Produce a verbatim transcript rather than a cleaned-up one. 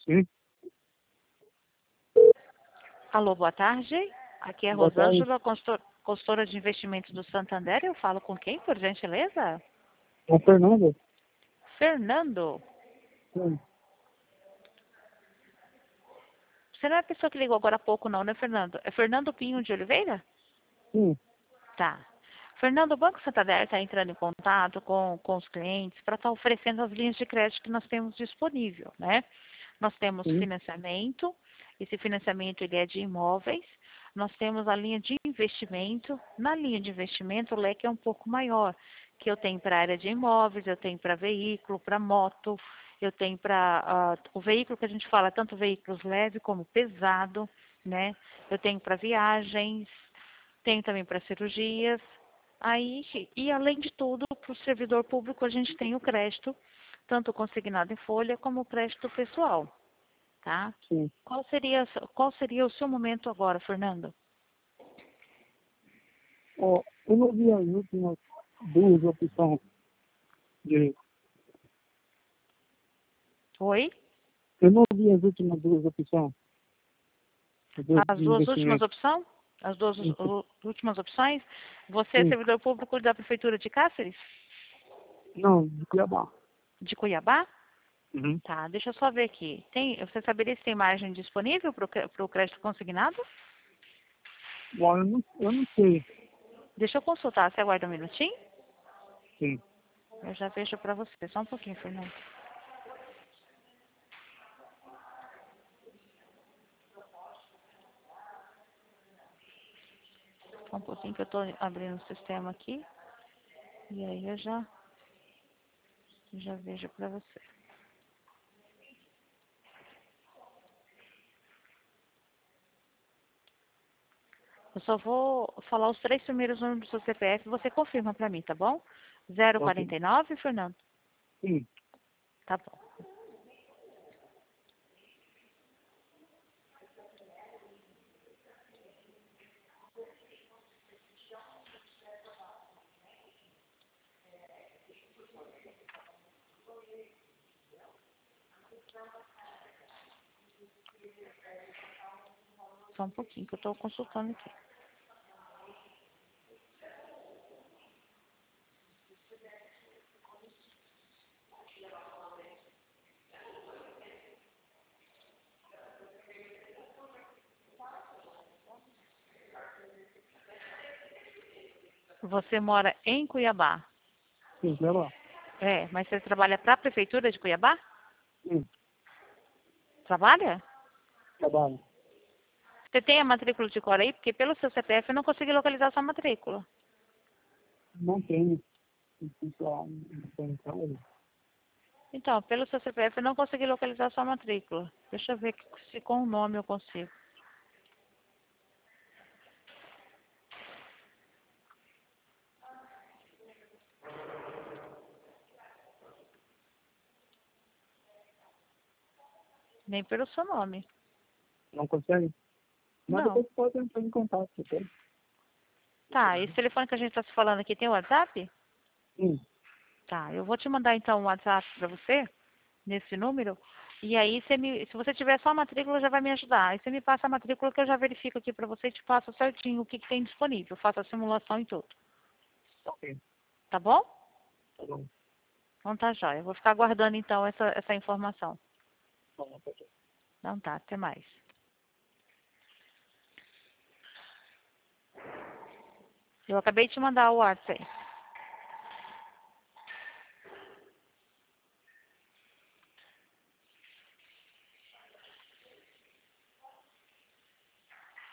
Sim, Alô, boa tarde. Aqui é boa tarde. Rosângela, consultor- consultora de investimentos do Santander. Eu falo com quem, por gentileza? É o Fernando? Fernando. Sim, Você não é a pessoa que ligou agora há pouco, não, né, Fernando? É Fernando Pinho de Oliveira? sim, Tá. Fernando, o Banco Santander está entrando em contato com, com os clientes para estar oferecendo as linhas de crédito que nós temos disponível, né? Nós temos sim, financiamento, esse financiamento ele é de imóveis, nós temos a linha de investimento. Na linha de investimento, o leque é um pouco maior, que eu tenho para a área de imóveis, eu tenho para veículo, para moto, eu tenho para uh, o veículo que a gente fala, tanto veículos leve como pesado, né? Eu tenho para viagens, tenho também para cirurgias. Aí, e além de tudo, para o servidor público a gente tem o crédito, tanto consignado em folha como o crédito pessoal, tá? sim. Qual seria, qual seria o seu momento agora, Fernando? Ó, eu não vi as últimas duas opções de... Oi? Eu não vi as últimas duas opções de, As de duas últimas investimento. opções? As duas Isso, u- últimas opções? Você é sim. servidor público da Prefeitura de Cáceres? Não, de Cuiabá. De Cuiabá? Uhum. Tá, deixa eu só ver aqui. Tem, você saberia se tem margem disponível para o crédito consignado? Bom, eu não, eu não sei. Deixa eu consultar, você aguarda um minutinho? Sim. Eu já vejo para você. Só um pouquinho, Fernando. Só um pouquinho que eu estou abrindo o sistema aqui. E aí eu já, já vejo para você. Eu só vou falar os três primeiros números do seu C P F e você confirma para mim, tá bom? Zero Ok. quarenta e nove, Fernando? Sim. Tá bom. Só um pouquinho que eu estou consultando aqui. Você mora em Cuiabá? Sim, Cuiabá. É, mas você trabalha para a Prefeitura de Cuiabá? Sim, Trabalha? trabalho. Você tem a matrícula de cor aí? Porque pelo seu C P F eu não consegui localizar a sua matrícula. Não tenho. Pessoal, não tem casa. Então, pelo seu C P F eu não consegui localizar a sua matrícula. Deixa eu ver se com o nome eu consigo. Nem pelo seu nome. Não consegue? Mas Não. depois pode entrar em contato, ok? Tá, esse telefone que a gente está se falando aqui tem WhatsApp? Sim, Tá, eu vou te mandar então um WhatsApp para você, nesse número. E aí, você me, se você tiver só a matrícula, já vai me ajudar. Aí você me passa a matrícula que eu já verifico aqui para você e te passo certinho o que, que tem disponível. Faço a simulação e tudo. ok. Tá bom? Tá bom. Então tá jóia. Eu vou ficar aguardando então essa, essa informação. Tá bom, tá bom. Então tá, até mais. Eu acabei de te mandar o WhatsApp aí.